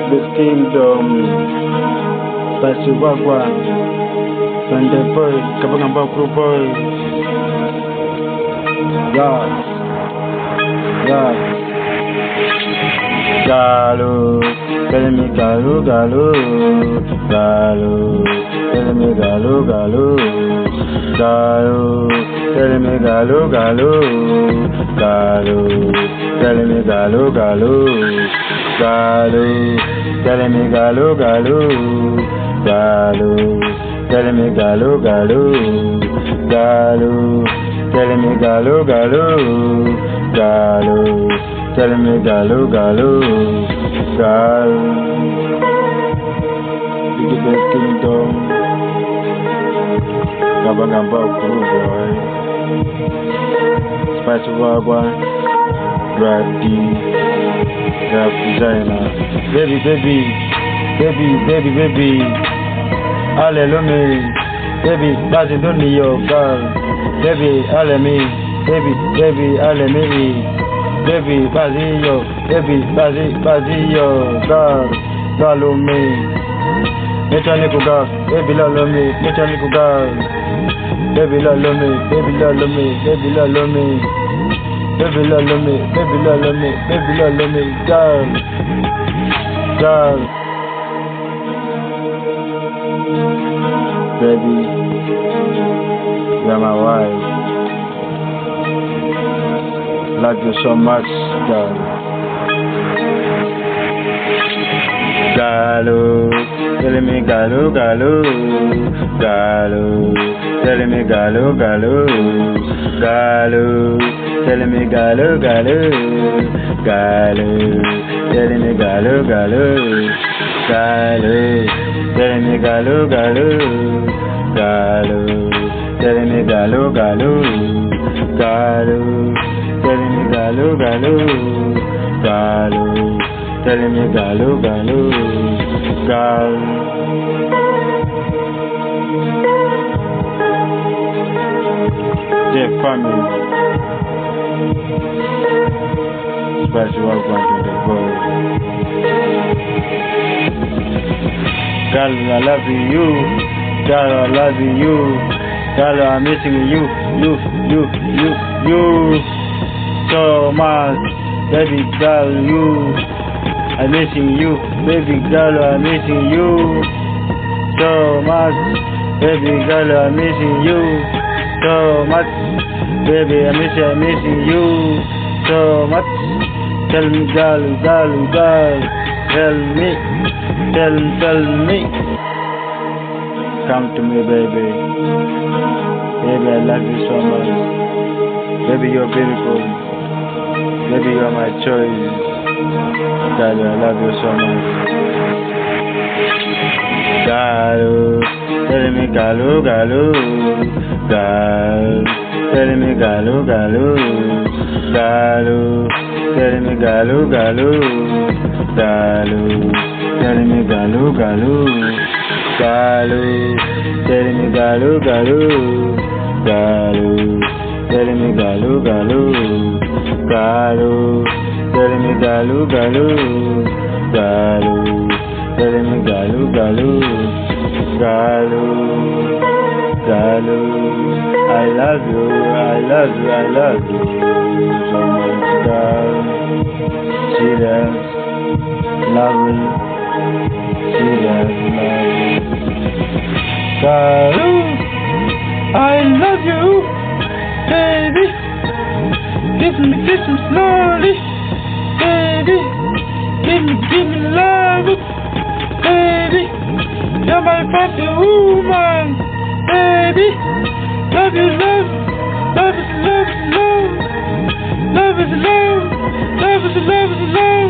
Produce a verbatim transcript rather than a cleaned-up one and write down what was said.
this kingdom. Spicy Wagwan, Sunday boy, Kabangamba crew boy. Yeah, yeah. Galu, tell me galu, galu, galu, tell me galu, galu, galu, tell me galu, galu, galu, tell me galu, galu, galu, tell me galu, galu, galu, tell me galu, galu, galu, tell me galu, galu, galu. Tell me galu galu galu. Big best kingdom. Kabangamba crew boy. Spicy Wagwan. Rap D. Rap designer. Baby baby. Baby baby baby. Hallelujah. Baby, that's it only your girl. Baby, hallelujah. Baby, baby, hallelujah. Baby, Bazillo, baby, Bazi, Bazillo, God, follow me. Mechanical God, baby, love me, mechanical God. Baby, love me, baby, love me, baby, love me. Baby, love me, baby, love me, baby, love me, God, God. Baby, you're my wife. Love you so much, girl. Galu, tell me galu, galu, galu, tell me galu, galu, galu, tell me galu, galu, galu, tell me galu, galu, galu, tell me galu, galu, galu, tell me galu, galu, galu. Tell me galu galu, galu. Tell me galu galu, galu. Dear family, Spicy Wagwan to the world. Girl, I love you. Girl, I love you. Girl, I'm missing you, you, you, you, you. So much, baby girl, you. I'm missing you, baby girl, I'm missing you. So much, baby girl, I'm missing you. So much, baby, I'm missing, I'm missing you. So much. Tell me, girl, girl, girl, tell me, tell, tell me. Come to me, baby. Baby, I love you so much. Baby, you're beautiful. Baby, you're my choice. God, I love you so much. Galu, tell me galu, galu, galu, tell me galu, galu, galu, tell me galu, galu, galu, tell me galu, galu, galu, tell me galu, galu, galu, tell me galu, galu. Galu, tell me galu, galu, galu, tell me galu, galu, galu, galu. I love you, I love you, I love you so much, girl. Serious, lovely, serious, lovely. Galu, I love you, baby. Kiss me, kiss me slowly, baby. Give me, give me love, baby. You're my perfect woman, baby. Love you, love, love is love is love, love is love, love is love is love.